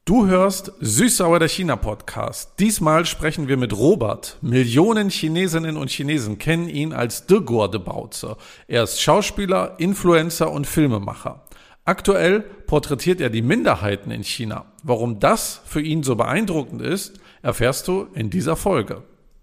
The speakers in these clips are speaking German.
Du hörst Süß-Sauer der China-Podcast. Diesmal sprechen wir mit Robert. Millionen Chinesinnen und Chinesen kennen ihn als De Gorde Bautze. Er ist Schauspieler, Influencer und Filmemacher. Aktuell porträtiert er die Minderheiten in China. Warum das für ihn so beeindruckend ist, erfährst du in dieser Folge.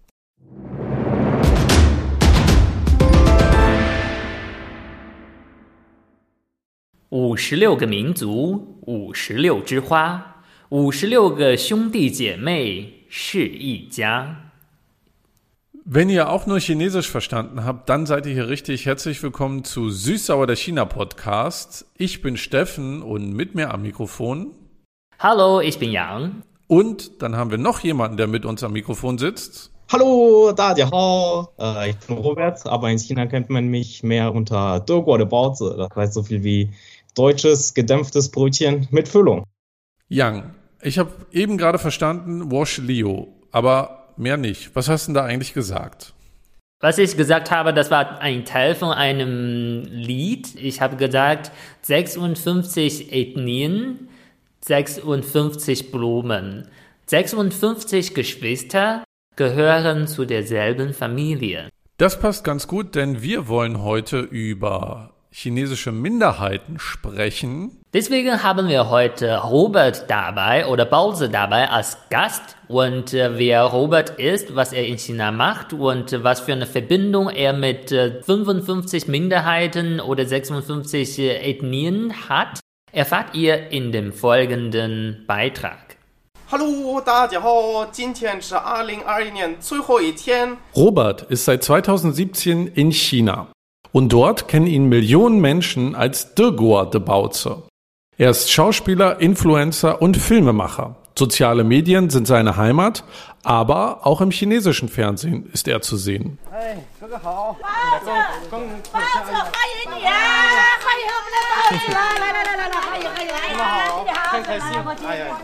»56个民族，56枝花，56个兄弟姐妹是一家。« Wenn ihr auch nur Chinesisch verstanden habt, dann seid ihr hier richtig. Herzlich willkommen zu Süß-Sauer der China-Podcast. Ich bin Steffen und mit mir am Mikrofon. Hallo, ich bin Yang. Und dann haben wir noch jemanden, der mit uns am Mikrofon sitzt. Hallo, 大家好. Ich bin Robert, aber in China kennt man mich mehr unter De Gorde Bautze. Das heißt so viel wie deutsches, gedämpftes Brötchen mit Füllung. Yang, ich habe eben gerade verstanden, Wash Liu, aber mehr nicht. Was hast du denn da eigentlich gesagt? Was ich gesagt habe, das war ein Teil von einem Lied. Ich habe gesagt, 56 Ethnien, 56 Blumen, 56 Geschwister gehören zu derselben Familie. Das passt ganz gut, denn wir wollen heute über chinesische Minderheiten sprechen. Deswegen haben wir heute Robert dabei oder Bautze dabei als Gast. Und wer Robert ist, was er in China macht und was für eine Verbindung er mit 55 Minderheiten oder 56 Ethnien hat, erfahrt ihr in dem folgenden Beitrag. Hallo, 大家好，今天是2021年最后一天。 Robert ist seit 2017 in China. Und dort kennen ihn Millionen Menschen als De Gorde Bautze. Er ist Schauspieler, Influencer und Filmemacher. Soziale Medien sind seine Heimat, aber auch im chinesischen Fernsehen ist er zu sehen. Hey, 哥哥好。 欢迎你啊！欢迎我们的包子，来，欢迎， 你们好，很开心。哎呀，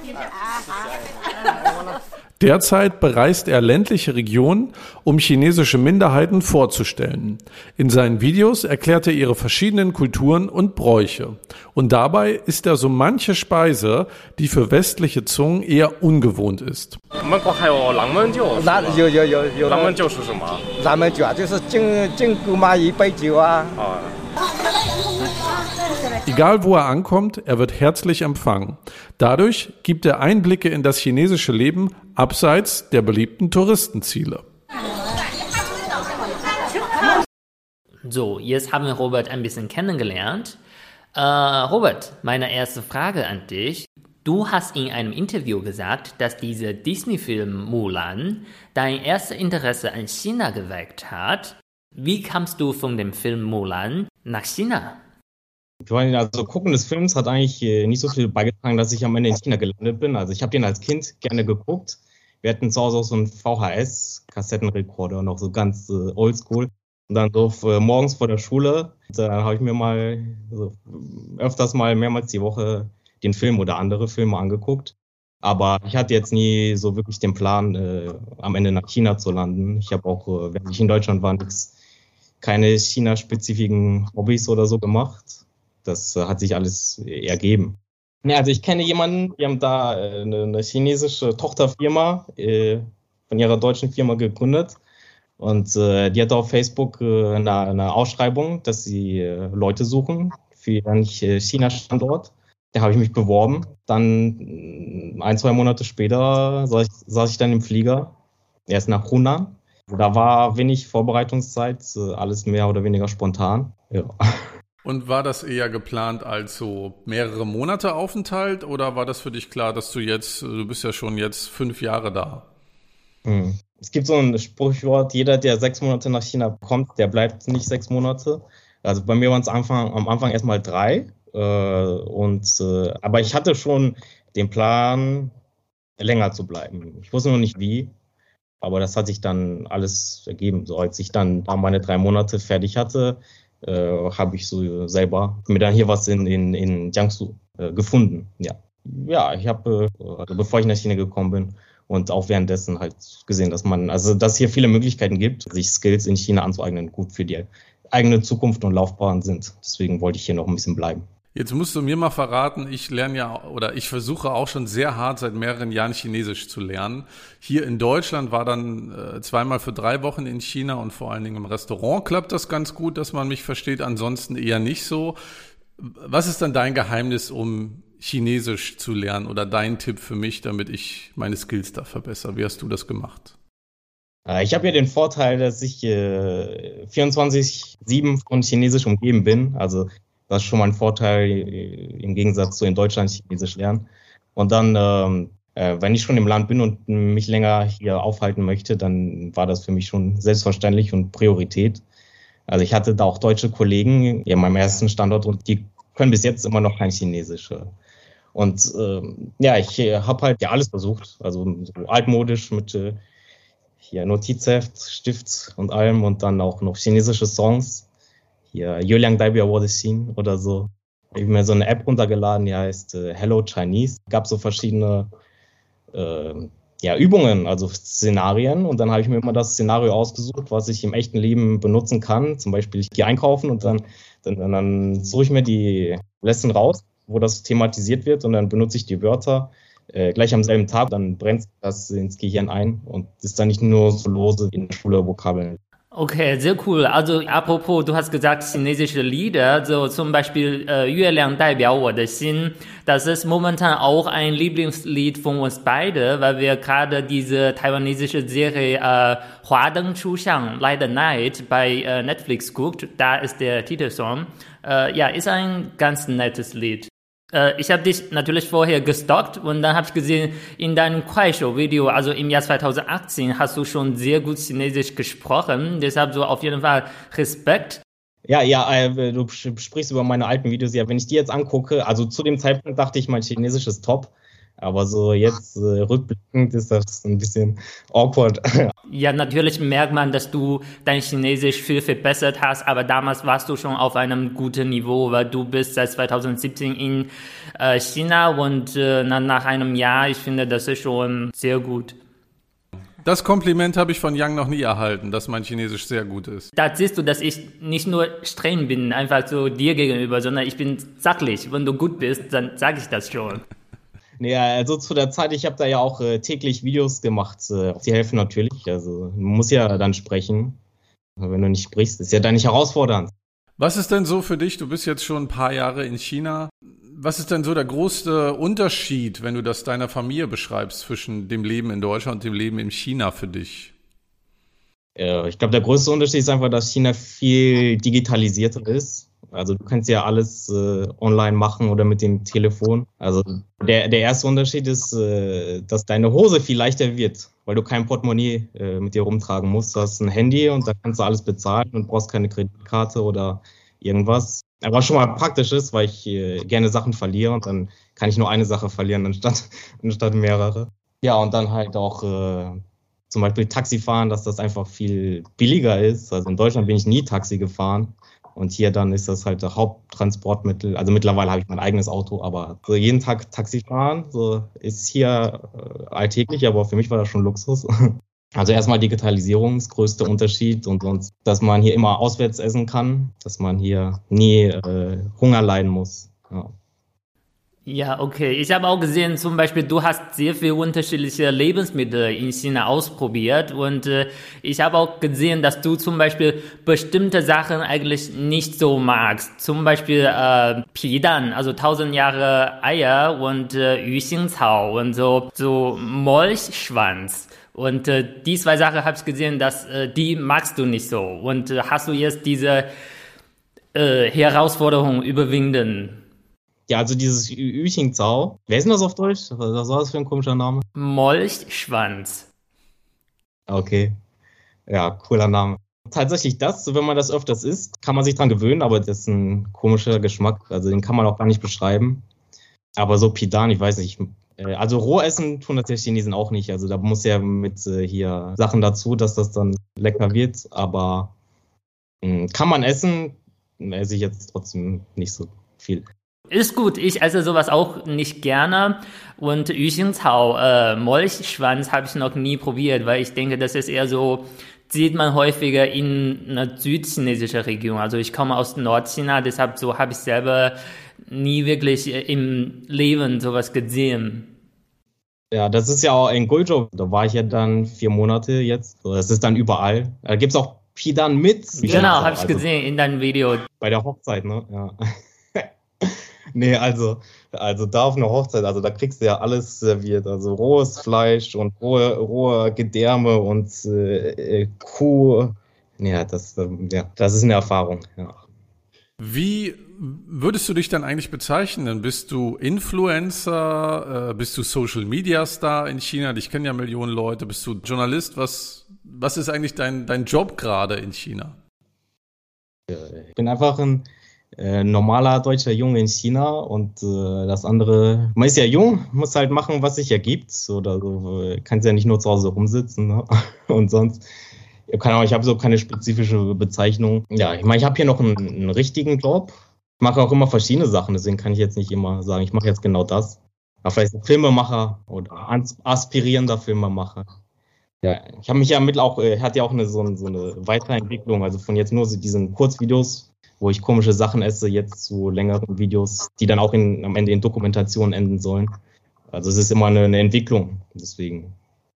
Derzeit bereist er ländliche Regionen, um chinesische Minderheiten vorzustellen. In seinen Videos erklärt er ihre verschiedenen Kulturen und Bräuche. Und dabei isst er so manche Speise, die für westliche Zungen eher ungewohnt ist. 我们国还有狼焖酒。 有狼焖酒是什么？ 咱们酒啊，就是敬姑妈一杯酒啊。 Egal wo er ankommt, er wird herzlich empfangen. Dadurch gibt er Einblicke in das chinesische Leben abseits der beliebten Touristenziele. So, jetzt haben wir Robert ein bisschen kennengelernt. Robert, meine erste Frage an dich. Du hast in einem Interview gesagt, dass dieser Disney-Film Mulan dein erstes Interesse an China geweckt hat. Wie kamst du von dem Film Mulan nach China? Also Gucken des Films hat eigentlich nicht so viel beigetragen, dass ich am Ende in China gelandet bin. Also ich habe den als Kind gerne geguckt. Wir hatten zu Hause auch so einen VHS-Kassettenrekorder, noch so ganz oldschool. Und dann so morgens vor der Schule, dann habe ich mir mal so öfters mal mehrmals die Woche den Film oder andere Filme angeguckt. Aber ich hatte jetzt nie so wirklich den Plan, am Ende nach China zu landen. Ich habe auch, während ich in Deutschland war, keine China-spezifischen Hobbys oder so gemacht. Das hat sich alles ergeben. Ja, also ich kenne jemanden, die haben da eine chinesische Tochterfirma von ihrer deutschen Firma gegründet. Und die hat auf Facebook eine Ausschreibung, dass sie Leute suchen für ihren China-Standort. Da habe ich mich beworben. Dann 1-2 Monate später saß ich dann im Flieger, erst nach Hunan. Da war wenig Vorbereitungszeit, alles mehr oder weniger spontan. Ja. Und war das eher geplant als so mehrere Monate Aufenthalt oder war das für dich klar, dass du bist ja schon jetzt 5 Jahre da? Es gibt so ein Sprichwort, jeder, der 6 Monate nach China kommt, der bleibt nicht 6 Monate. Also bei mir waren es am Anfang erstmal 3. Aber ich hatte schon den Plan, länger zu bleiben. Ich wusste noch nicht wie, aber das hat sich dann alles ergeben. So als ich dann meine 3 Monate fertig hatte, habe ich so selber mir dann hier was in Jiangsu gefunden. Ja, ich habe, bevor ich nach China gekommen bin und auch währenddessen halt gesehen, dass es hier viele Möglichkeiten gibt, sich Skills in China anzueignen, gut für die eigene Zukunft und Laufbahn sind. Deswegen wollte ich hier noch ein bisschen bleiben. Jetzt musst du mir mal verraten, ich lerne ja oder ich versuche auch schon sehr hart seit mehreren Jahren Chinesisch zu lernen. Hier in Deutschland war dann zweimal für 3 Wochen in China und vor allen Dingen im Restaurant klappt das ganz gut, dass man mich versteht, ansonsten eher nicht so. Was ist dann dein Geheimnis, um Chinesisch zu lernen oder dein Tipp für mich, damit ich meine Skills da verbessere? Wie hast du das gemacht? Ich habe ja den Vorteil, dass ich 24/7 von Chinesisch umgeben bin. Also das ist schon mal ein Vorteil im Gegensatz zu in Deutschland Chinesisch lernen. Und dann, wenn ich schon im Land bin und mich länger hier aufhalten möchte, dann war das für mich schon selbstverständlich und Priorität. Also ich hatte da auch deutsche Kollegen in meinem ersten Standort und die können bis jetzt immer noch kein Chinesisch. Und ich habe halt ja alles versucht, also so altmodisch mit hier Notizheft, Stift und allem und dann auch noch chinesische Songs. Hier Yuliang Daibiao Wo De Xin oder so. Ich habe mir so eine App runtergeladen, die heißt Hello Chinese. Es gab so verschiedene Übungen, also Szenarien. Und dann habe ich mir immer das Szenario ausgesucht, was ich im echten Leben benutzen kann. Zum Beispiel, ich gehe einkaufen und dann suche ich mir die Lesson raus, wo das thematisiert wird. Und dann benutze ich die Wörter gleich am selben Tag. Dann brennt das ins Gehirn ein und ist dann nicht nur so lose in der Schule Vokabeln. Okay, sehr cool. Also apropos, du hast gesagt chinesische Lieder, so zum Beispiel 月亮代表我的心. Das ist momentan auch ein Lieblingslied von uns beide, weil wir gerade diese taiwanesische Serie 华灯初上 Light the Night bei Netflix guckt. Da ist der Titelsong. Ist ein ganz nettes Lied. Ich habe dich natürlich vorher gestalkt und dann habe ich gesehen, in deinem Kuaishou-Video, also im Jahr 2018, hast du schon sehr gut Chinesisch gesprochen. Deshalb so auf jeden Fall Respekt. Du sprichst über meine alten Videos. Ja, wenn ich die jetzt angucke, also zu dem Zeitpunkt dachte ich, mein Chinesisch ist top. Aber so jetzt rückblickend ist das ein bisschen awkward. Ja, natürlich merkt man, dass du dein Chinesisch viel verbessert hast, aber damals warst du schon auf einem guten Niveau, weil du bist seit 2017 in China und nach einem Jahr, ich finde, das ist schon sehr gut. Das Kompliment habe ich von Yang noch nie erhalten, dass mein Chinesisch sehr gut ist. Da siehst du, dass ich nicht nur streng bin, einfach so dir gegenüber, sondern ich bin sachlich. Wenn du gut bist, dann sage ich das schon. Ja, also zu der Zeit, ich habe da ja auch täglich Videos gemacht. Die helfen natürlich. Also man muss ja dann sprechen. Wenn du nicht sprichst, ist ja dann nicht herausfordernd. Was ist denn so für dich? Du bist jetzt schon ein paar Jahre in China. Was ist denn so der größte Unterschied, wenn du das deiner Familie beschreibst, zwischen dem Leben in Deutschland und dem Leben in China für dich? Ich glaube, der größte Unterschied ist einfach, dass China viel digitalisierter ist. Also du kannst ja alles online machen oder mit dem Telefon. Also der erste Unterschied ist, dass deine Hose viel leichter wird, weil du kein Portemonnaie mit dir rumtragen musst. Du hast ein Handy und da kannst du alles bezahlen und brauchst keine Kreditkarte oder irgendwas. Aber schon mal praktisch ist, weil ich gerne Sachen verliere und dann kann ich nur eine Sache verlieren anstatt mehrere. Ja, und dann halt auch zum Beispiel Taxi fahren, dass das einfach viel billiger ist. Also in Deutschland bin ich nie Taxi gefahren. Und hier dann ist das halt das Haupttransportmittel. Also mittlerweile habe ich mein eigenes Auto, aber so jeden Tag Taxi fahren, so ist hier alltäglich, aber für mich war das schon Luxus. Also erstmal Digitalisierung, das größte Unterschied und sonst, dass man hier immer auswärts essen kann, dass man hier nie Hunger leiden muss. Ja. Ja, okay. Ich habe auch gesehen, zum Beispiel, du hast sehr viele unterschiedliche Lebensmittel in China ausprobiert und ich habe auch gesehen, dass du zum Beispiel bestimmte Sachen eigentlich nicht so magst. Zum Beispiel Pidan, also 1000 Jahre Eier und Yuxingcao und so Molchschwanz. Und die 2 Sachen habe ich gesehen, dass die magst du nicht so. Und hast du jetzt diese Herausforderung überwinden? Ja, also dieses Yuxingcao. Wer ist denn das auf Deutsch? Was war das für ein komischer Name? Molchschwanz. Okay. Ja, cooler Name. Tatsächlich wenn man das öfters isst, kann man sich dran gewöhnen, aber das ist ein komischer Geschmack. Also den kann man auch gar nicht beschreiben. Aber so Pidan, ich weiß nicht. Also roh essen tun das die Chinesen auch nicht. Also da muss ja mit hier Sachen dazu, dass das dann lecker wird. Aber kann man essen, esse ich jetzt trotzdem nicht so viel. Ist gut, ich esse sowas auch nicht gerne und Yuxingcao, Molchschwanz habe ich noch nie probiert, weil ich denke, das ist eher so, sieht man häufiger in einer südchinesischen Region. Also ich komme aus Nordchina, deshalb so habe ich selber nie wirklich im Leben sowas gesehen. Ja, das ist ja auch in Guizhou. Da war ich ja dann 4 Monate jetzt. So, das ist dann überall. Da gibt es auch Pidan mit. Genau, habe ich gesehen in deinem Video. Bei der Hochzeit, ne? Ja. Nee, also da auf einer Hochzeit, also da kriegst du ja alles serviert. Also rohes Fleisch und rohe Gedärme und Kuh. Ja, das ist eine Erfahrung, ja. Wie würdest du dich dann eigentlich bezeichnen? Bist du Influencer? Bist du Social Media Star in China? Dich kennen ja Millionen Leute. Bist du Journalist? Was ist eigentlich dein Job gerade in China? Ich bin einfach ein normaler deutscher Junge in China und das andere, man ist ja jung, muss halt machen, was sich ergibt. Oder so, kannst ja nicht nur zu Hause rumsitzen, ne? Und sonst. Keine Ahnung, ich habe so keine spezifische Bezeichnung. Ja, ich meine, ich habe hier noch einen richtigen Job. Ich mache auch immer verschiedene Sachen, deswegen kann ich jetzt nicht immer sagen, ich mache jetzt genau das. Aber vielleicht ein Filmemacher oder aspirierender Filmemacher. Ja, ich habe mich ja hatte ja auch so eine Weiterentwicklung, also von jetzt nur diesen Kurzvideos, wo ich komische Sachen esse, jetzt zu längeren Videos, die dann auch am Ende in Dokumentationen enden sollen. Also es ist immer eine Entwicklung, deswegen.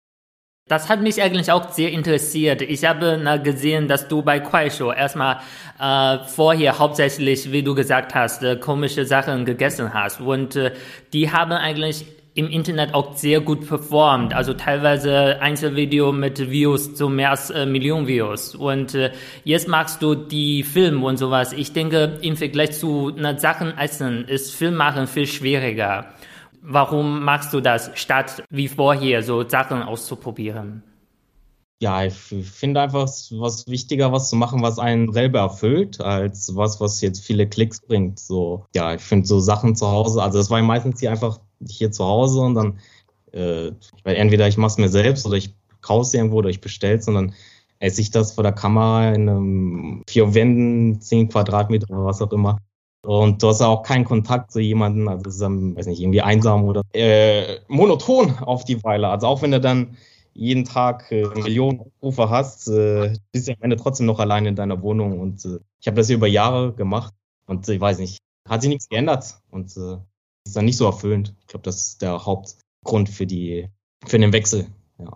Das hat mich eigentlich auch sehr interessiert. Ich habe gesehen, dass du bei Kuaishou erstmal vorher hauptsächlich, wie du gesagt hast, komische Sachen gegessen hast. Und die haben eigentlich im Internet auch sehr gut performt. Also teilweise Einzelvideo mit Views zu mehr als Millionen Views. Und jetzt machst du die Filme und sowas. Ich denke, im Vergleich zu Sachen essen ist Filmmachen viel schwieriger. Warum machst du das, statt wie vorher so Sachen auszuprobieren? Ja, ich finde einfach was wichtiger, was zu machen, was einen selber erfüllt, als was jetzt viele Klicks bringt. So, ja, ich finde so Sachen zu Hause, also das war meistens hier zu Hause und dann, entweder ich mache es mir selbst oder ich kaufe es irgendwo oder ich bestelle es und dann esse ich das vor der Kamera in einem 4 Wänden, 10 Quadratmeter oder was auch immer. Und du hast auch keinen Kontakt zu jemandem, also es ist dann, weiß nicht, irgendwie einsam oder monoton auf die Weile. Also auch wenn du dann jeden Tag Millionen Aufrufe hast, bist du am Ende trotzdem noch allein in deiner Wohnung. Und ich habe das hier über Jahre gemacht und ich weiß nicht, hat sich nichts geändert und ist dann nicht so erfüllend. Ich glaube, das ist der Hauptgrund für den Wechsel. Ja.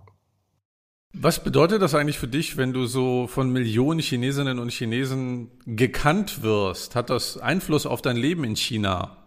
Was bedeutet das eigentlich für dich, wenn du so von Millionen Chinesinnen und Chinesen gekannt wirst? Hat das Einfluss auf dein Leben in China?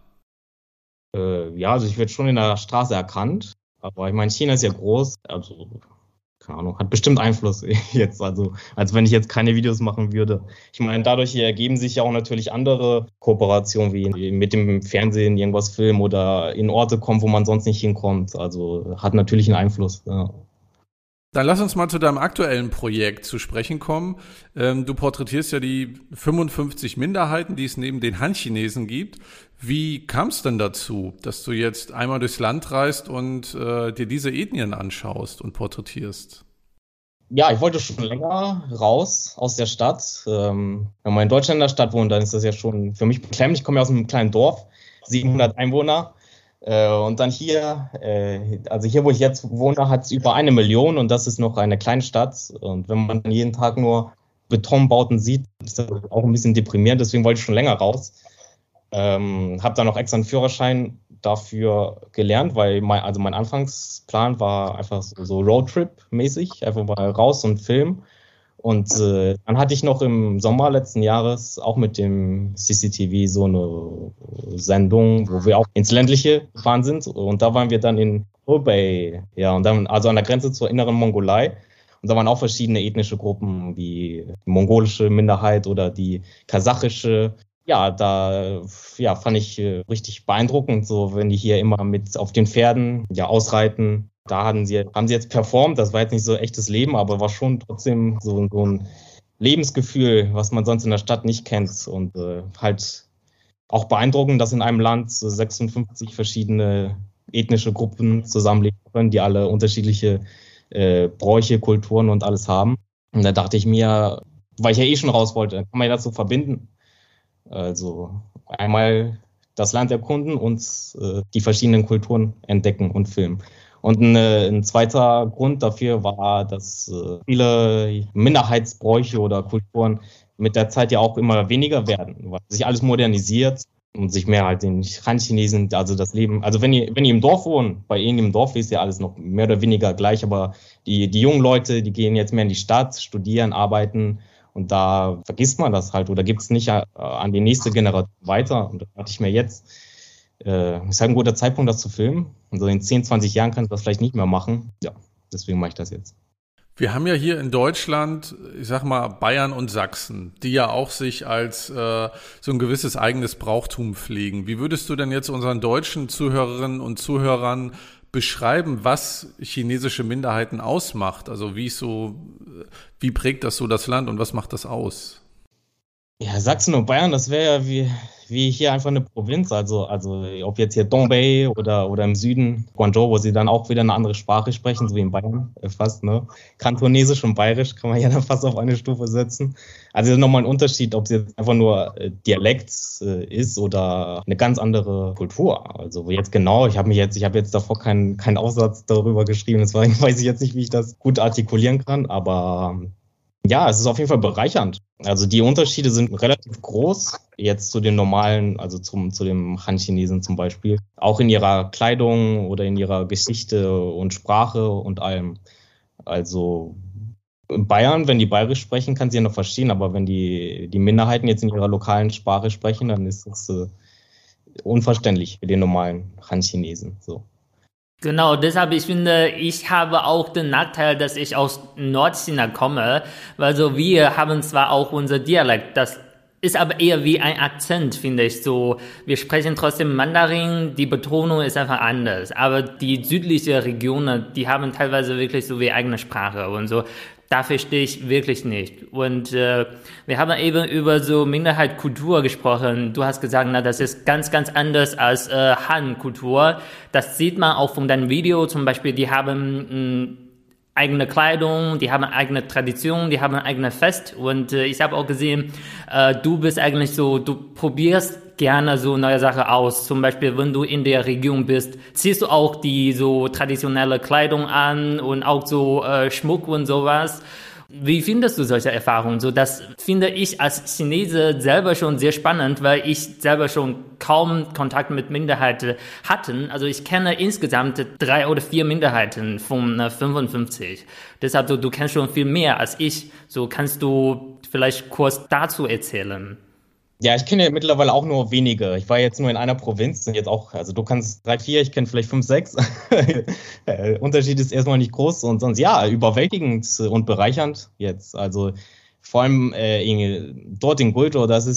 Ja, also ich werde schon in der Straße erkannt, aber ich meine, China ist ja groß, also keine Ahnung, hat bestimmt Einfluss jetzt, also als wenn ich jetzt keine Videos machen würde. Ich meine, dadurch ergeben sich ja auch natürlich andere Kooperationen, wie mit dem Fernsehen irgendwas filmen oder in Orte kommen, wo man sonst nicht hinkommt. Also hat natürlich einen Einfluss, ja. Dann lass uns mal zu deinem aktuellen Projekt zu sprechen kommen. Du porträtierst ja die 55 Minderheiten, die es neben den Han-Chinesen gibt. Wie kam es denn dazu, dass du jetzt einmal durchs Land reist und dir diese Ethnien anschaust und porträtierst? Ja, ich wollte schon länger raus aus der Stadt. Wenn man in Deutschland in der Stadt wohnt, dann ist das ja schon für mich beklemmend. Ich komme ja aus einem kleinen Dorf, 700 Einwohner. Und dann hier, also hier, wo ich jetzt wohne, hat es über 1 Million und das ist noch eine kleine Stadt. Und wenn man jeden Tag nur Betonbauten sieht, ist das auch ein bisschen deprimierend. Deswegen wollte ich schon länger raus. Habe dann auch extra einen Führerschein dafür gelernt, weil mein Anfangsplan war einfach so Roadtrip-mäßig, einfach mal raus und filmen. Und dann hatte ich noch im Sommer letzten Jahres auch mit dem CCTV so eine Sendung, wo wir auch ins Ländliche gefahren sind. Und da waren wir dann in Hubei, ja, und dann also an der Grenze zur inneren Mongolei. Und da waren auch verschiedene ethnische Gruppen, wie die mongolische Minderheit oder die kasachische. Ja, da fand ich richtig beeindruckend, so wenn die hier immer mit auf den Pferden ausreiten. Da haben sie jetzt performt, das war jetzt nicht so echtes Leben, aber war schon trotzdem so ein Lebensgefühl, was man sonst in der Stadt nicht kennt. Und halt auch beeindruckend, dass in einem Land 56 verschiedene ethnische Gruppen zusammenleben können, die alle unterschiedliche Bräuche, Kulturen und alles haben. Und da dachte ich mir, weil ich ja schon raus wollte, kann man ja das so verbinden. Also einmal das Land erkunden und die verschiedenen Kulturen entdecken und filmen. Und ein zweiter Grund dafür war, dass viele Minderheitsbräuche oder Kulturen mit der Zeit ja auch immer weniger werden, weil sich alles modernisiert. und sich mehr halt den Han-Chinesen, also das Leben, also wenn ihr im Dorf wohnt, bei ihnen im Dorf ist ja alles noch mehr oder weniger gleich, aber die jungen Leute, die gehen jetzt mehr in die Stadt, studieren, arbeiten und da vergisst man das halt oder gibt es nicht an die nächste Generation weiter und das hatte ich mir jetzt, ist halt ein guter Zeitpunkt, das zu filmen und so in 10, 20 Jahren kannst du das vielleicht nicht mehr machen, ja, deswegen mache ich das jetzt. Wir haben ja hier in Deutschland, ich sag mal, Bayern und Sachsen, die ja auch sich als so ein gewisses eigenes Brauchtum pflegen. Wie würdest du denn jetzt unseren deutschen Zuhörerinnen und Zuhörern beschreiben, was chinesische Minderheiten ausmacht? Also wie prägt das so das Land und was macht das aus? Ja, Sachsen und Bayern, das wäre ja wie hier einfach eine Provinz, also ob jetzt hier Dongbei oder im Süden Guangzhou, wo sie dann auch wieder eine andere Sprache sprechen, so wie in Bayern fast, ne? Kantonesisch und Bayerisch kann man ja dann fast auf eine Stufe setzen. Also das ist nochmal ein Unterschied, ob es jetzt einfach nur Dialekt ist oder eine ganz andere Kultur. Also jetzt genau, ich habe jetzt davor keinen Aufsatz darüber geschrieben, deswegen weiß ich jetzt nicht, wie ich das gut artikulieren kann, aber ja, es ist auf jeden Fall bereichernd. Also die Unterschiede sind relativ groß, jetzt zu den normalen, also zu dem Han-Chinesen zum Beispiel. Auch in ihrer Kleidung oder in ihrer Geschichte und Sprache und allem. Also in Bayern, wenn die Bayerisch sprechen, kann sie ja noch verstehen, aber wenn die Minderheiten jetzt in ihrer lokalen Sprache sprechen, dann ist es unverständlich für den normalen Han-Chinesen. So. Genau, deshalb, ich finde, ich habe auch den Nachteil, dass ich aus Nordchina komme, weil so wir haben zwar auch unser Dialekt, das ist aber eher wie ein Akzent, finde ich so. Wir sprechen trotzdem Mandarin, die Betonung ist einfach anders, aber die südliche Regionen, die haben teilweise wirklich so wie eigene Sprache und so. Da verstehe ich wirklich nicht. Und wir haben eben über so Minderheitskultur gesprochen. Du hast gesagt, na, das ist ganz, ganz anders als Han-Kultur. Das sieht man auch von deinem Video. Zum Beispiel, die haben eigene Kleidung, die haben eigene Tradition, die haben eigene Fest. Und ich habe auch gesehen, du bist eigentlich so, du probierst gerne so neue Sachen aus. Zum Beispiel, wenn du in der Region bist, ziehst du auch die so traditionelle Kleidung an und auch so Schmuck und sowas. Wie findest du solche Erfahrungen? So, das finde ich als Chinese selber schon sehr spannend, weil ich selber schon kaum Kontakt mit Minderheiten hatte. Also ich kenne insgesamt 3 oder 4 Minderheiten von 55. Deshalb, du kennst schon viel mehr als ich. So, kannst du vielleicht kurz dazu erzählen? Ja, ich kenne ja mittlerweile auch nur wenige. Ich war jetzt nur in einer Provinz und jetzt auch, also du kannst 3, 4, ich kenne vielleicht 5, 6. Unterschied ist erstmal nicht groß und sonst ja, überwältigend und bereichernd jetzt. Also vor allem dort in Guizhou, also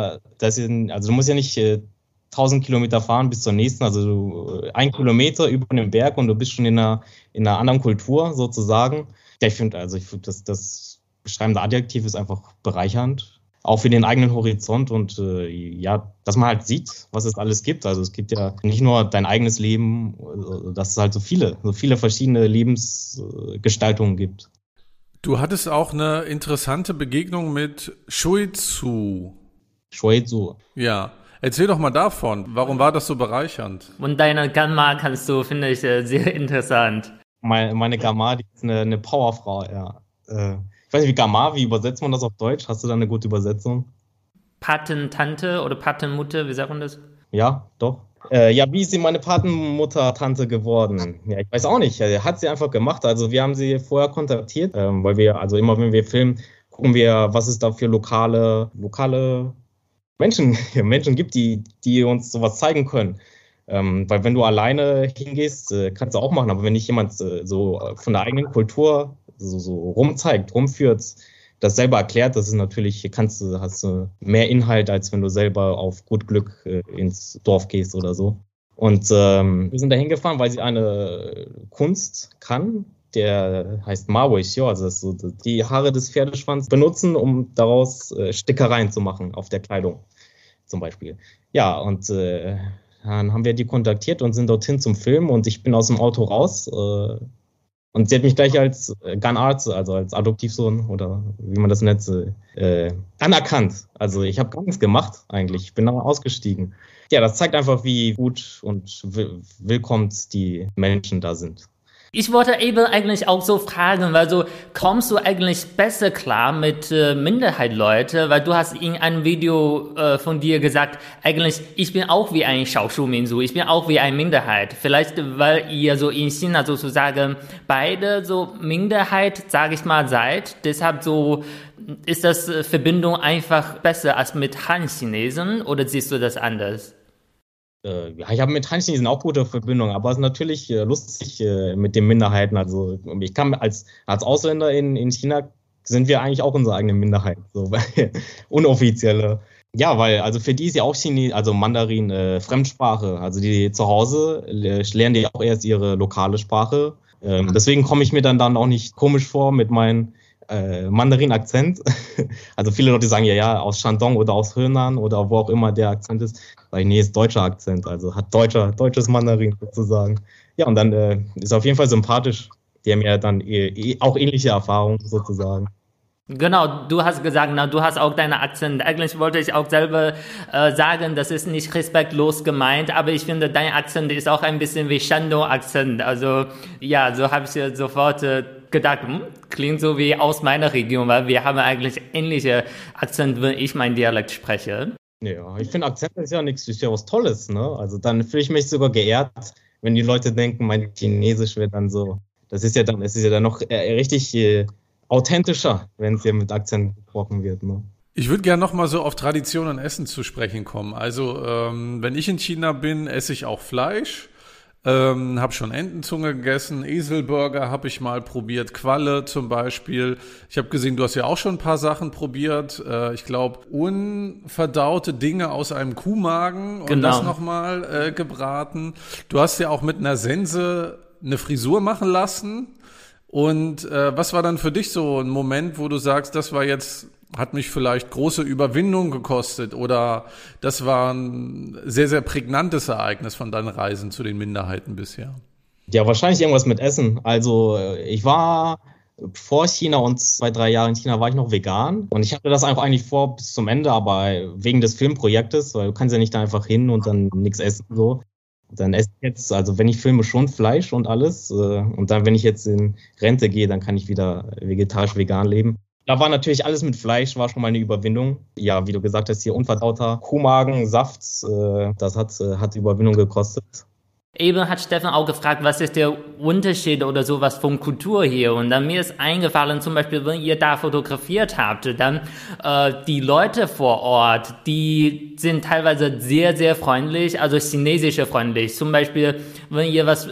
du musst ja nicht 1000 Kilometer fahren bis zur nächsten, also 1 Kilometer über den Berg und du bist schon in einer anderen Kultur sozusagen. Ja, ich finde, das beschreibende Adjektiv ist einfach bereichernd. Auch für den eigenen Horizont und ja, dass man halt sieht, was es alles gibt. Also es gibt ja nicht nur dein eigenes Leben, dass es halt so viele verschiedene Lebensgestaltungen gibt. Du hattest auch eine interessante Begegnung mit Shuizu. Shuizu. Ja, erzähl doch mal davon. Warum war das so bereichernd? Und deine Gamma finde ich sehr interessant. Meine Gamma, die ist eine Powerfrau, ja. Ich weiß nicht, wie übersetzt man das auf Deutsch? Hast du da eine gute Übersetzung? Patentante oder Patenmutter, wie sagt man das? Ja, doch. Ja, wie ist sie meine Patenmutter-Tante geworden? Ja, ich weiß auch nicht. Hat sie einfach gemacht. Also wir haben sie vorher kontaktiert, weil wir, also immer wenn wir filmen, gucken wir, was es da für lokale Menschen gibt, die uns sowas zeigen können. Weil wenn du alleine hingehst, kannst du auch machen, aber wenn nicht jemand so von der eigenen Kultur so rumführt, das selber erklärt, das ist natürlich, hast du mehr Inhalt, als wenn du selber auf gut Glück ins Dorf gehst oder so. Und wir sind da hingefahren, weil sie eine Kunst kann, der heißt Mawei Xiao, also das so die Haare des Pferdeschwanzes benutzen, um daraus Stickereien zu machen auf der Kleidung zum Beispiel. Ja, und dann haben wir die kontaktiert und sind dorthin zum Filmen und ich bin aus dem Auto raus und sie hat mich gleich als Ganarzt, also als Adoptivsohn oder wie man das nennt, anerkannt. Also ich habe gar nichts gemacht eigentlich, ich bin da ausgestiegen. Ja, das zeigt einfach, wie gut und willkommen die Menschen da sind. Ich wollte eben eigentlich auch so fragen, weil so kommst du eigentlich besser klar mit Minderheitsleuten, weil du hast in einem Video von dir gesagt, eigentlich ich bin auch wie ein Schaoshu-Minzu, ich bin auch wie eine Minderheit. Vielleicht weil ihr so in China sozusagen beide so Minderheit, sage ich mal, seid, deshalb so ist das Verbindung einfach besser als mit Han-Chinesen oder siehst du das anders? Ja, ich habe mit Han-Chinesen auch gute Verbindungen, aber es ist natürlich lustig mit den Minderheiten. Also ich kann als Ausländer in China sind wir eigentlich auch unsere eigene Minderheit, so unoffizielle. Ja, weil also für die ist ja auch also Mandarin Fremdsprache. Also die zu Hause lernen die auch erst ihre lokale Sprache. Deswegen komme ich mir dann auch nicht komisch vor mit meinem Mandarin-Akzent. Also viele Leute sagen ja aus Shandong oder aus Henan oder wo auch immer der Akzent ist. Sag ich, nee, ist deutscher Akzent, also hat deutsches Mandarin sozusagen. Ja, und dann ist auf jeden Fall sympathisch. Die haben ja dann auch ähnliche Erfahrungen sozusagen. Genau, du hast gesagt, du hast auch deinen Akzent. Eigentlich wollte ich auch selber sagen, das ist nicht respektlos gemeint, aber ich finde, dein Akzent ist auch ein bisschen wie Shandong-Akzent. Also ja, so habe ich ja sofort gedacht, klingt so wie aus meiner Region, weil wir haben eigentlich ähnliche Akzent, wenn ich meinen Dialekt spreche. Ja, ich finde, Akzent ist ja nichts, ist ja was Tolles, ne? Also dann fühle ich mich sogar geehrt, wenn die Leute denken, mein Chinesisch wird dann so, das ist ja dann noch richtig authentischer, wenn es hier mit Akzent gesprochen wird, ne? Ich würde gerne noch mal so auf Tradition und Essen zu sprechen kommen. Also wenn ich in China bin, esse ich auch Fleisch. Habe schon Entenzunge gegessen, Eselburger habe ich mal probiert, Qualle zum Beispiel. Ich habe gesehen, du hast ja auch schon ein paar Sachen probiert. Ich glaube, unverdaute Dinge aus einem Kuhmagen und das nochmal gebraten. Du hast ja auch mit einer Sense eine Frisur machen lassen. Und was war dann für dich so ein Moment, wo du sagst, das war jetzt, hat mich vielleicht große Überwindung gekostet oder das war ein sehr, sehr prägnantes Ereignis von deinen Reisen zu den Minderheiten bisher? Ja, wahrscheinlich irgendwas mit Essen. Also ich war vor China und 2-3 Jahre in China war ich noch vegan und ich hatte das einfach eigentlich vor bis zum Ende, aber wegen des Filmprojektes, weil du kannst ja nicht da einfach hin und dann nichts essen so. Dann esse ich jetzt, also wenn ich filme, schon Fleisch und alles. Und dann, wenn ich jetzt in Rente gehe, dann kann ich wieder vegetarisch-vegan leben. Da war natürlich alles mit Fleisch, war schon mal eine Überwindung. Ja, wie du gesagt hast, hier unverdauter Kuhmagen, Saft, das hat Überwindung gekostet. Eben hat Stefan auch gefragt, was ist der Unterschied oder sowas von Kultur hier? Und dann mir ist eingefallen, zum Beispiel, wenn ihr da fotografiert habt, dann die Leute vor Ort, die sind teilweise sehr, sehr freundlich, also chinesische freundlich. Zum Beispiel, wenn ihr was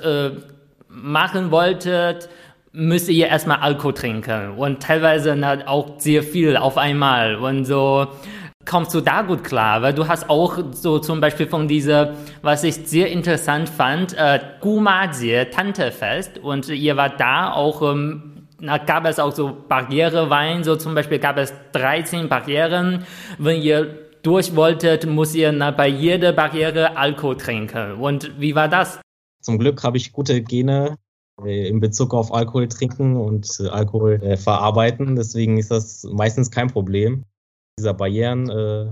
machen wolltet, müsst ihr erstmal Alkohol trinken und teilweise auch sehr viel auf einmal und so. Kommst du da gut klar? Weil du hast auch so zum Beispiel von dieser, was ich sehr interessant fand, Gumajie, Tantefest und ihr wart da auch, gab es auch so Barrierewein, so zum Beispiel gab es 13 Barrieren. Wenn ihr durch wolltet, muss ihr bei jeder Barriere Alkohol trinken. Und wie war das? Zum Glück habe ich gute Gene in Bezug auf Alkohol trinken und Alkohol verarbeiten, deswegen ist das meistens kein Problem. Dieser Barrieren,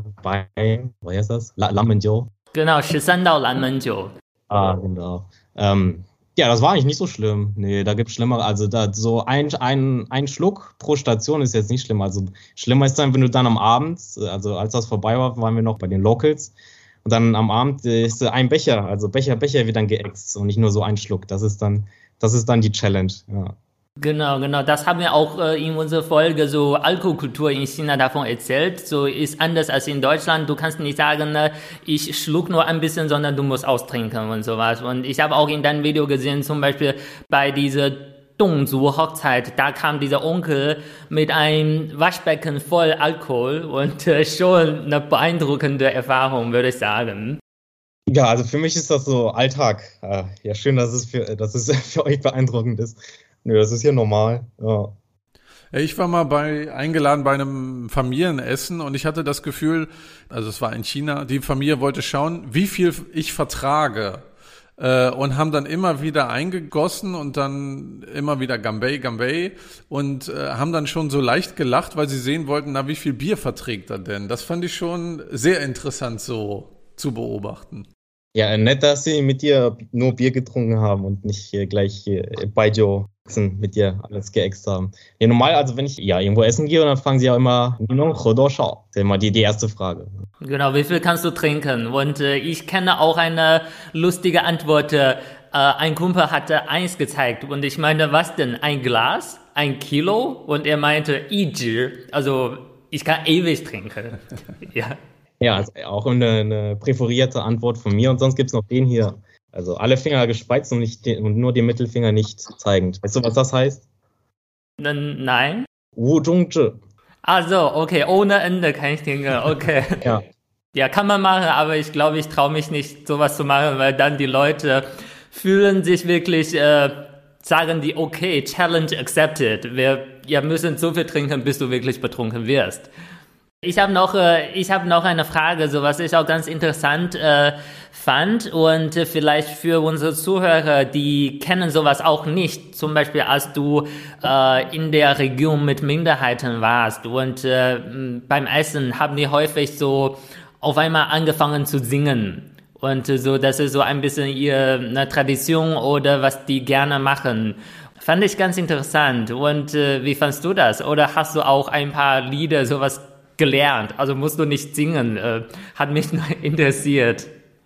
was heißt das? Lanmenjiu. Genau, Shisandao Lanmenjiu. Ah, genau. Ja, das war eigentlich nicht so schlimm. Nee, da gibt's schlimmer. Also da so ein Schluck pro Station ist jetzt nicht schlimm. Also schlimmer ist dann, wenn du dann am Abend, also als das vorbei war, waren wir noch bei den Locals. Und dann am Abend ist ein Becher, also Becher wird dann geäxt und nicht nur so ein Schluck. Das ist dann die Challenge, ja. Genau, das haben wir auch in unserer Folge so Alkoholkultur in China davon erzählt. So ist anders als in Deutschland. Du kannst nicht sagen, ich schluck nur ein bisschen, sondern du musst austrinken und sowas. Und ich habe auch in deinem Video gesehen, zum Beispiel bei dieser Dongzu-Hochzeit, da kam dieser Onkel mit einem Waschbecken voll Alkohol und schon eine beeindruckende Erfahrung, würde ich sagen. Ja, also für mich ist das so Alltag. Ja, schön, dass es für euch beeindruckend ist. Nö, das ist hier normal, ja. Ich war mal eingeladen bei einem Familienessen und ich hatte das Gefühl, also es war in China, die Familie wollte schauen, wie viel ich vertrage. Und haben dann immer wieder eingegossen und dann immer wieder Gambay und haben dann schon so leicht gelacht, weil sie sehen wollten, wie viel Bier verträgt er denn? Das fand ich schon sehr interessant so zu beobachten. Ja, nett, dass sie mit dir nur Bier getrunken haben und nicht gleich Baijiu mit dir alles geäxt haben. Ja, normal, also wenn ich irgendwo essen gehe, dann fragen sie ja immer, das ist immer die erste Frage. Genau, wie viel kannst du trinken? Und ich kenne auch eine lustige Antwort. Ein Kumpel hatte 1 gezeigt und ich meine, was denn? Ein Glas? 1 Kilo? Und er meinte, also ich kann ewig trinken. Ja. Ja, also auch eine präferierte Antwort von mir. Und sonst gibt es noch den hier. Also alle Finger gespreizt und nur den Mittelfinger nicht zeigend. Weißt du, was das heißt? Nein. Wu Zhong Zhi. Ach so, okay, ohne Ende kann ich trinken. Okay. Ja. Ja, kann man machen, aber ich glaube, ich traue mich nicht, sowas zu machen, weil dann die Leute fühlen sich wirklich, sagen die, okay, Challenge accepted. Wir müssen so viel trinken, bis du wirklich betrunken wirst. Ich habe noch eine Frage, so was ich auch ganz interessant fand und vielleicht für unsere Zuhörer, die kennen sowas auch nicht. Zum Beispiel, als du in der Region mit Minderheiten warst und beim Essen haben die häufig so auf einmal angefangen zu singen. Und so, das ist so ein bisschen ihre Tradition oder was die gerne machen. Fand ich ganz interessant. Und wie fandst du das? Oder hast du auch ein paar Lieder, sowas gelernt? Also musst du nicht singen. Hat mich nur interessiert.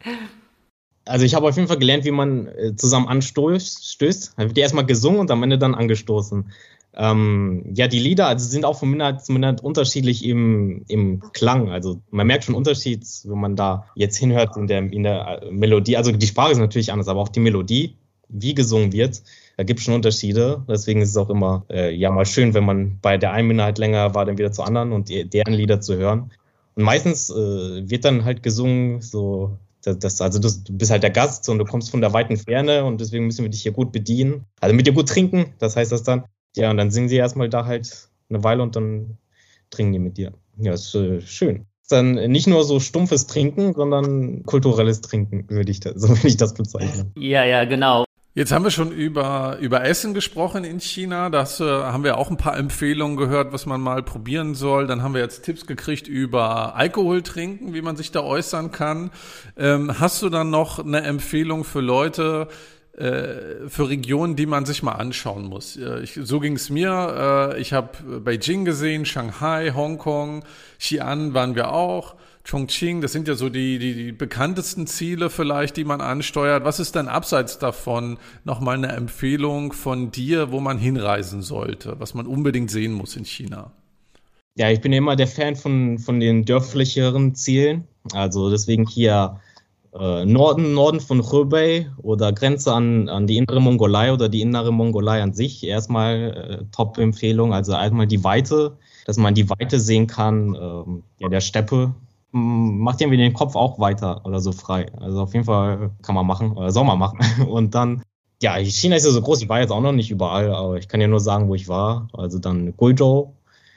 Also ich habe auf jeden Fall gelernt, wie man zusammen anstößt. Habe die erstmal gesungen und am Ende dann angestoßen. Die Lieder also sind auch von Minderheit zu Minderheit unterschiedlich im Klang. Also man merkt schon Unterschied, wenn man da jetzt hinhört in der Melodie. Also die Sprache ist natürlich anders, aber auch die Melodie, wie gesungen wird, da gibt es schon Unterschiede. Deswegen ist es auch immer mal schön, wenn man bei der einen Minderheit länger war, dann wieder zur anderen und deren Lieder zu hören. Und meistens wird dann halt gesungen, so du bist halt der Gast und du kommst von der weiten Ferne und deswegen müssen wir dich hier gut bedienen. Also mit dir gut trinken, das heißt das dann. Ja, und dann singen sie erstmal da halt eine Weile und dann trinken die mit dir. Ja, ist schön. Ist dann nicht nur so stumpfes Trinken, sondern kulturelles Trinken, würde ich das bezeichnen. Ja, genau. Jetzt haben wir schon über Essen gesprochen in China. Das haben wir auch ein paar Empfehlungen gehört, was man mal probieren soll. Dann haben wir jetzt Tipps gekriegt über Alkohol trinken, wie man sich da äußern kann. Hast du dann noch eine Empfehlung für Leute, für Regionen, die man sich mal anschauen muss? So ging es mir. Ich habe Beijing gesehen, Shanghai, Hongkong, Xi'an waren wir auch, Chongqing. Das sind ja so die bekanntesten Ziele vielleicht, die man ansteuert. Was ist denn abseits davon nochmal eine Empfehlung von dir, wo man hinreisen sollte, was man unbedingt sehen muss in China? Ja, ich bin ja immer der Fan von den dörflicheren Zielen. Also deswegen hier Norden von Hebei oder Grenze an die innere Mongolei oder die innere Mongolei an sich. Erstmal Top-Empfehlung, also einmal die Weite, dass man die Weite sehen kann, der Steppe. Macht irgendwie den Kopf auch weiter oder so frei. Also auf jeden Fall kann man machen oder soll man machen. Und dann, ja, China ist ja so groß, ich war jetzt auch noch nicht überall, aber ich kann ja nur sagen, wo ich war. Also dann Guizhou,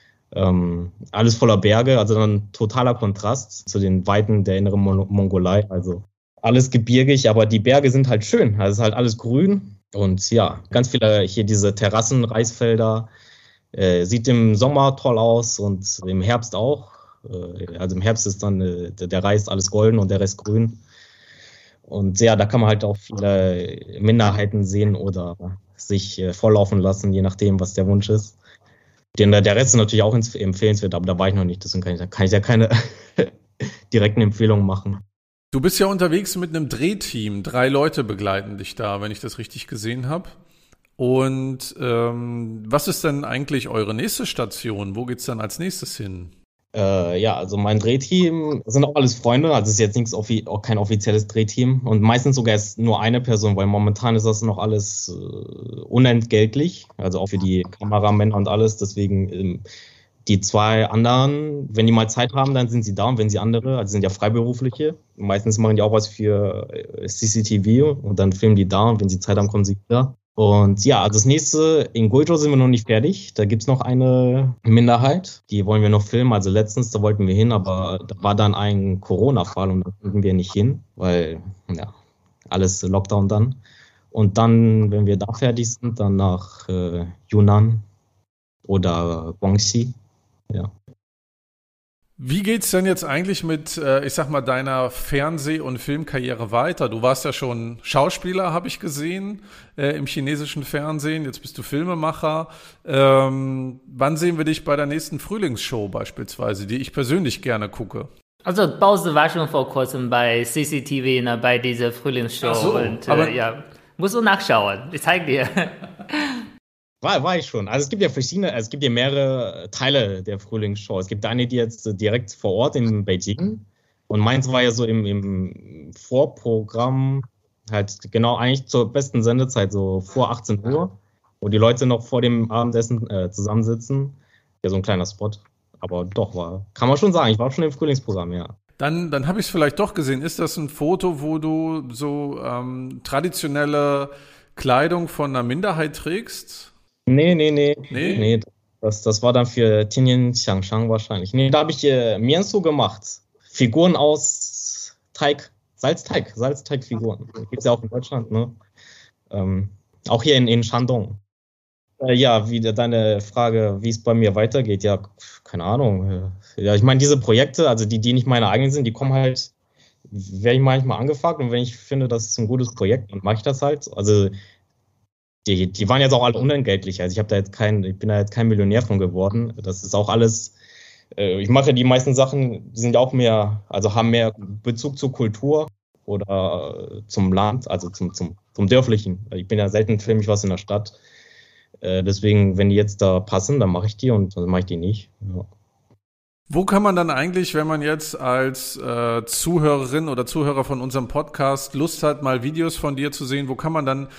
alles voller Berge, also dann totaler Kontrast zu den Weiten der inneren Mongolei. Also alles gebirgig, aber die Berge sind halt schön. Also es ist halt alles grün und ja, ganz viele hier diese Terrassen, Reisfelder. Sieht im Sommer toll aus und im Herbst auch. Also im Herbst ist dann der Reis alles golden und der Rest grün. Und ja, da kann man halt auch viele Minderheiten sehen oder sich volllaufen lassen, je nachdem, was der Wunsch ist. Der Rest ist natürlich auch empfehlenswert, aber da war ich noch nicht, deswegen kann ich ja keine direkten Empfehlungen machen. Du bist ja unterwegs mit einem Drehteam. 3 Leute begleiten dich da, wenn ich das richtig gesehen habe. Und was ist denn eigentlich eure nächste Station? Wo geht's dann als nächstes hin? Also mein Drehteam sind auch alles Freunde, also es ist jetzt auch kein offizielles Drehteam und meistens sogar ist nur eine Person, weil momentan ist das noch alles unentgeltlich, also auch für die Kameramänner und alles, deswegen die 2 anderen, wenn die mal Zeit haben, dann sind sie da und wenn sie andere, also sind ja Freiberufliche, meistens machen die auch was für CCTV und dann filmen die da und wenn sie Zeit haben, kommen sie wieder. Und ja, also das nächste, in Guizhou sind wir noch nicht fertig. Da gibt's noch eine Minderheit, die wollen wir noch filmen. Also letztens, da wollten wir hin, aber da war dann ein Corona-Fall und da konnten wir nicht hin, weil ja, alles Lockdown dann. Und dann, wenn wir da fertig sind, dann nach Yunnan oder Guangxi. Ja. Wie geht's denn jetzt eigentlich mit, ich sag mal, deiner Fernseh- und Filmkarriere weiter? Du warst ja schon Schauspieler, habe ich gesehen, im chinesischen Fernsehen. Jetzt bist du Filmemacher. Wann sehen wir dich bei der nächsten Frühlingsshow beispielsweise, die ich persönlich gerne gucke? Also Bowser war schon vor kurzem bei CCTV, bei dieser Frühlingsshow. Ach so, und aber musst du nachschauen. Ich zeig dir. War ich schon. Also es gibt ja mehrere Teile der Frühlingsshow. Es gibt eine, die jetzt direkt vor Ort in Beijing. Und meins war ja so im Vorprogramm, halt genau eigentlich zur besten Sendezeit, so vor 18 Uhr, wo die Leute noch vor dem Abendessen zusammensitzen. Ja, so ein kleiner Spot. Aber doch, kann man schon sagen, ich war schon im Frühlingsprogramm, ja. Dann habe ich es vielleicht doch gesehen. Ist das ein Foto, wo du so traditionelle Kleidung von einer Minderheit trägst? Nee. Das war dann für Tianjin Xiangshang wahrscheinlich. Nee, da habe ich Miansu gemacht. Figuren aus Salzteigfiguren. Gibt es ja auch in Deutschland, ne? Auch hier in Shandong. Ja, deine Frage, wie es bei mir weitergeht, ja, keine Ahnung. Ja, ich meine, diese Projekte, also die nicht meine eigenen sind, die kommen halt, werde ich manchmal angefragt und wenn ich finde, das ist ein gutes Projekt, dann mache ich das halt. Also die waren jetzt auch alle unentgeltlich. Also ich bin da jetzt kein Millionär von geworden. Das ist auch alles, ich mache die meisten Sachen, die sind auch mehr, also haben mehr Bezug zur Kultur oder zum Land, also zum Dörflichen. Ich bin ja selten, filme ich was in der Stadt. Deswegen, wenn die jetzt da passen, dann mache ich die und dann mache ich die nicht. Ja. Wo kann man dann eigentlich, wenn man jetzt als Zuhörerin oder Zuhörer von unserem Podcast Lust hat, mal Videos von dir zu sehen, wo kann man dann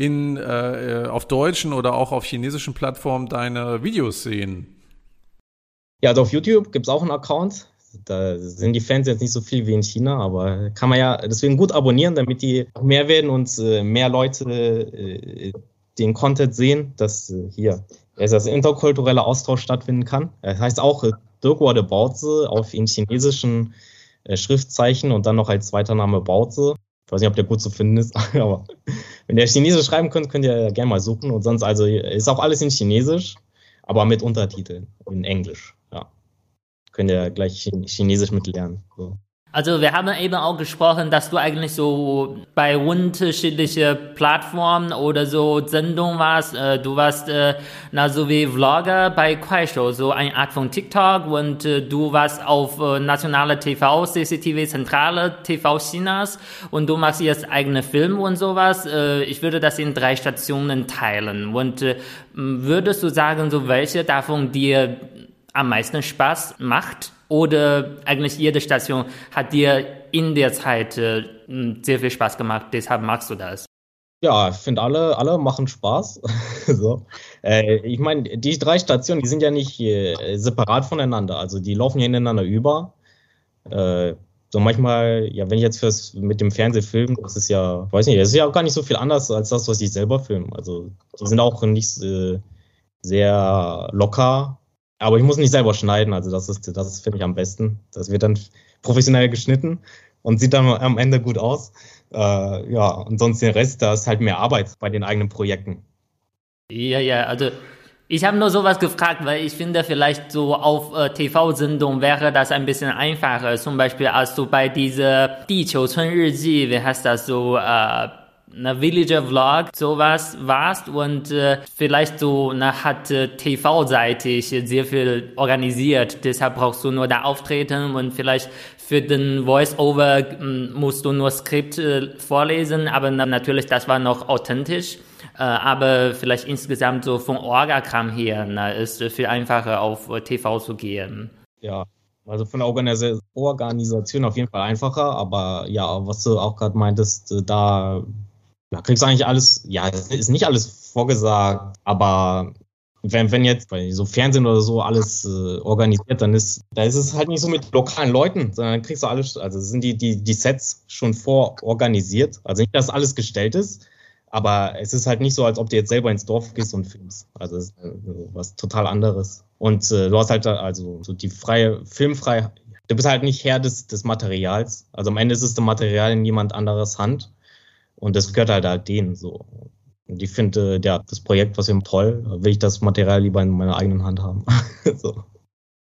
auf deutschen oder auch auf chinesischen Plattformen deine Videos sehen? Ja, also auf YouTube gibt es auch einen Account. Da sind die Fans jetzt nicht so viel wie in China, aber kann man ja deswegen gut abonnieren, damit die mehr werden und mehr Leute den Content sehen, dass hier das interkultureller Austausch stattfinden kann. Das heißt auch Degua de Baozi in chinesischen Schriftzeichen und dann noch als zweiter Name Baozi. Ich weiß nicht, ob der gut zu finden ist, aber wenn ihr Chinesisch schreiben könnt ihr gerne mal suchen. Und sonst also ist auch alles in Chinesisch, aber mit Untertiteln in Englisch. Ja, könnt ihr gleich Chinesisch mitlernen. So. Also wir haben eben auch gesprochen, dass du eigentlich so bei unterschiedlichen Plattformen oder so Sendungen warst. Du warst so wie Vlogger bei Kuaishou, so eine Art von TikTok und du warst auf nationale TV, CCTV, zentrale TV Chinas und du machst jetzt eigene Filme und sowas. Ich würde das in 3 Stationen teilen. Und würdest du sagen, so welche davon dir am meisten Spaß macht? Oder eigentlich jede Station hat dir in der Zeit sehr viel Spaß gemacht, deshalb magst du das? Ja, ich finde alle machen Spaß. So. Ich meine, die 3 Stationen, die sind ja nicht separat voneinander, also die laufen ja ineinander über. So manchmal, ja, wenn ich jetzt mit dem Fernsehfilm, das ist ja, weiß nicht, das ist ja auch gar nicht so viel anders als das, was ich selber filme. Also die sind auch nicht sehr locker. Aber ich muss nicht selber schneiden, also das finde ich am besten. Das wird dann professionell geschnitten und sieht dann am Ende gut aus. Ja, und sonst den Rest, da ist halt mehr Arbeit bei den eigenen Projekten. Ja, also ich habe nur sowas gefragt, weil ich finde, vielleicht so auf TV-Sendung wäre das ein bisschen einfacher. Zum Beispiel, als du bei dieser Die Qiuchun Riji, wie heißt das so, eine Villager-Vlog, sowas warst und vielleicht so hat TV-seitig sehr viel organisiert, deshalb brauchst du nur da auftreten und vielleicht für den Voice-Over musst du nur Skript vorlesen, aber natürlich, das war noch authentisch, aber vielleicht insgesamt so vom Orga-Kram her ist es viel einfacher auf TV zu gehen. Ja. Also von der Organisation auf jeden Fall einfacher, aber ja, was du auch gerade meintest, da kriegst du eigentlich alles, ja, es ist nicht alles vorgesagt, aber wenn jetzt bei so Fernsehen oder so alles organisiert, da ist es halt nicht so mit lokalen Leuten, sondern dann kriegst du alles, also sind die Sets schon vororganisiert, also nicht, dass alles gestellt ist, aber es ist halt nicht so, als ob du jetzt selber ins Dorf gehst und filmst, also es ist was total anderes. Und du hast halt also so die Filmfreiheit, du bist halt nicht Herr des Materials, also am Ende ist es das Material in jemand anderes Hand. Und das gehört halt denen so. Und ich finde, das Projekt, was eben toll, will ich das Material lieber in meiner eigenen Hand haben. So.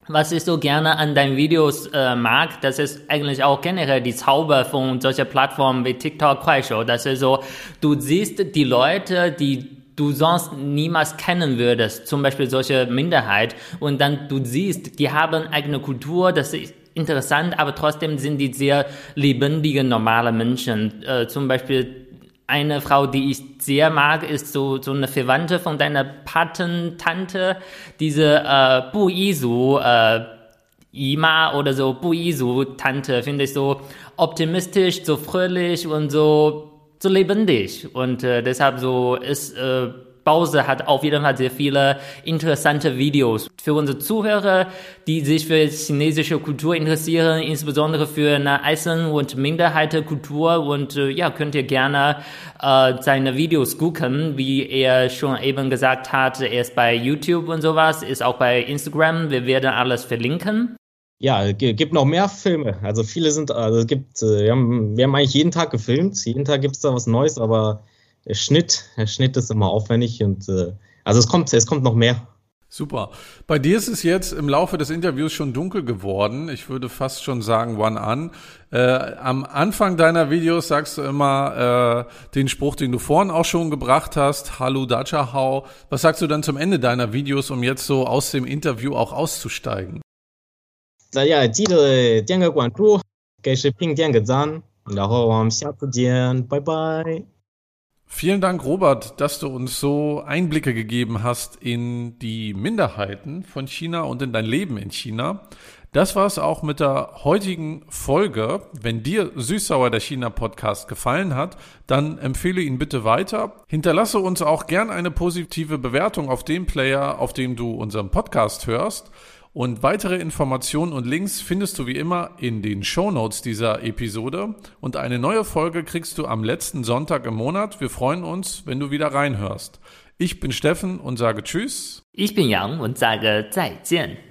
was ich so gerne an deinen Videos mag, das ist eigentlich auch generell die Zauber von solchen Plattformen wie TikTok, Kuaishou. Das ist so, du siehst die Leute, die du sonst niemals kennen würdest, zum Beispiel solche Minderheit, und dann du siehst, die haben eigene Kultur, das ist interessant, aber trotzdem sind die sehr lebendige, normale Menschen. Zum Beispiel eine Frau, die ich sehr mag, ist so eine Verwandte von deiner Patentante, diese Bu Yisu, Ima oder so, Bu Yisu Tante, finde ich so optimistisch, so fröhlich und so lebendig. Und deshalb so ist Bause hat auf jeden Fall sehr viele interessante Videos für unsere Zuhörer, die sich für chinesische Kultur interessieren, insbesondere für eine Eisen- und Minderheitenkultur. Und ja, könnt ihr gerne seine Videos gucken, wie er schon eben gesagt hat. Er ist bei YouTube und sowas, ist auch bei Instagram. Wir werden alles verlinken. Ja, gibt noch mehr Filme. Also viele sind, also es gibt, wir haben eigentlich jeden Tag gefilmt. Jeden Tag gibt es da was Neues, aber der Schnitt ist immer aufwendig und also es kommt noch mehr. Super. Bei dir ist es jetzt im Laufe des Interviews schon dunkel geworden. Ich würde fast schon sagen, one an. Am Anfang deiner Videos sagst du immer den Spruch, den du vorhin auch schon gebracht hast, Hallo Dachahao. Was sagst du dann zum Ende deiner Videos, um jetzt so aus dem Interview auch auszusteigen? 大家记得点个关注，给视频点个赞，然后我们下次见，拜拜。 Vielen Dank, Robert, dass du uns so Einblicke gegeben hast in die Minderheiten von China und in dein Leben in China. Das war es auch mit der heutigen Folge. Wenn dir Süß-Sauer der China-Podcast gefallen hat, dann empfehle ihn bitte weiter. Hinterlasse uns auch gern eine positive Bewertung auf dem Player, auf dem du unseren Podcast hörst. Und weitere Informationen und Links findest du wie immer in den Shownotes dieser Episode. Und eine neue Folge kriegst du am letzten Sonntag im Monat. Wir freuen uns, wenn du wieder reinhörst. Ich bin Steffen und sage Tschüss. Ich bin Yang und sage 再见.